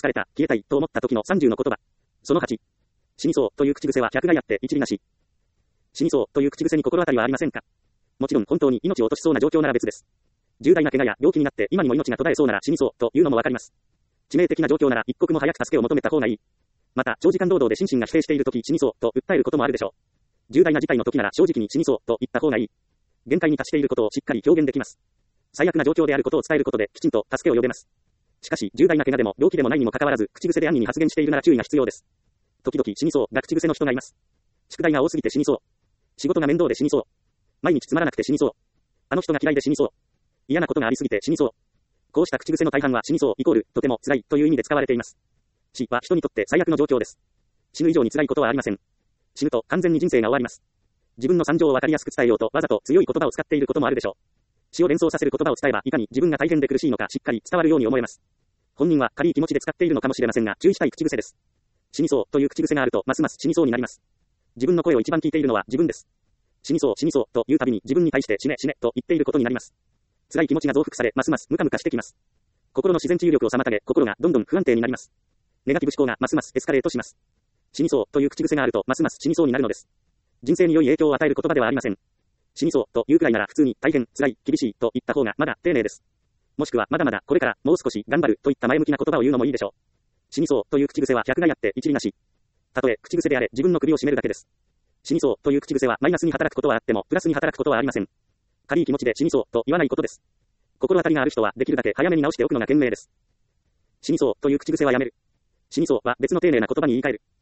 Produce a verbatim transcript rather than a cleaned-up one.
疲れた、消えたい、と思った時のさんじゅうの言葉。そのはち。死にそう、という口癖は百害あって一理なし。死にそう、という口癖に心当たりはありませんか？もちろん本当に命を落としそうな状況なら別です。重大な怪我や病気になって今にも命が途絶えそうなら死にそう、というのもわかります。致命的な状況なら一刻も早く助けを求めた方がいい。また、長時間労働で心身が疲弊している時死にそう、と訴えることもあるでしょう。重大な事態の時なら正直に死にそう、と言った方がいい。限界に達していることをしっかり表現できます。最悪な状況であることを伝えることできちんと助けを呼べます。しかし、重大な怪我でも病気でもないにもかかわらず、口癖で安易に発言しているなら注意が必要です。時々死にそうが口癖の人がいます。宿題が多すぎて死にそう。仕事が面倒で死にそう。毎日つまらなくて死にそう。あの人が嫌いで死にそう。嫌なことがありすぎて死にそう。こうした口癖の大半は死にそうイコールとても辛いという意味で使われています。死は人にとって最悪の状況です。死ぬ以上に辛いことはありません。死ぬと完全に人生が終わります。自分の惨状をわかりやすく伝えようとわざと強い言葉を使っていることもあるでしょう。死を連想させる言葉を伝えばいかに自分が大変で苦しいのかしっかり伝わるように思えます。本人は軽い気持ちで使っているのかもしれませんが注意したい口癖です。死にそうという口癖があるとますます死にそうになります。自分の声を一番聞いているのは自分です。死にそう死にそうというたびに自分に対して死ね死ねと言っていることになります。辛い気持ちが増幅されますますムカムカしてきます。心の自然治癒力を妨げ心がどんどん不安定になります。ネガティブ思考がますますエスカレートします。死にそうという口癖があるとますます死にそうになるのです。人生に良い影響を与える言葉ではありません。死にそうというくらいなら普通に大変辛い厳しいと言った方がまだ丁寧です。もしくはまだまだこれからもう少し頑張るといった前向きな言葉を言うのもいいでしょう。死にそうという口癖は百害あって一理なし。たとえ口癖であれ自分の首を絞めるだけです。死にそうという口癖はマイナスに働くことはあってもプラスに働くことはありません。軽い気持ちで死にそうと言わないことです。心当たりがある人はできるだけ早めに直しておくのが賢明です。死にそうという口癖はやめる。死にそうは別の丁寧な言葉に言い換える。